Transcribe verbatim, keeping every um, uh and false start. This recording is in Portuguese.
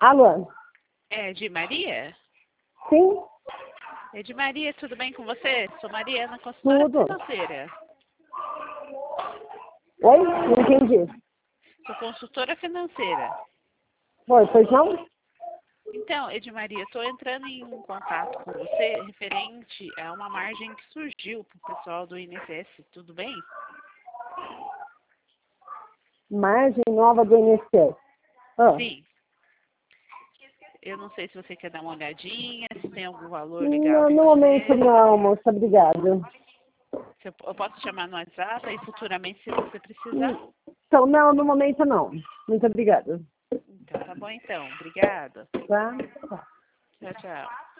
Alô? É de Maria? Sim? É de Maria, tudo bem com você? Sou Mariana, consultora Tudo. financeira. Oi? Não entendi. Sou consultora financeira. Oi, pois não? Então, Edmaria, estou entrando em contato com você referente a uma margem que surgiu para o pessoal do I N S S, tudo bem? Margem nova do I N S S. Ah. Sim. Eu não sei se você quer dar uma olhadinha, se tem algum valor legal Não, para no momento você. não, moça. Obrigada. Se eu eu posso chamar no WhatsApp e futuramente se você precisar? Então, não, no momento não. Muito obrigada. Então, tá bom então. Obrigada. Tá? Tá. Tchau, tchau.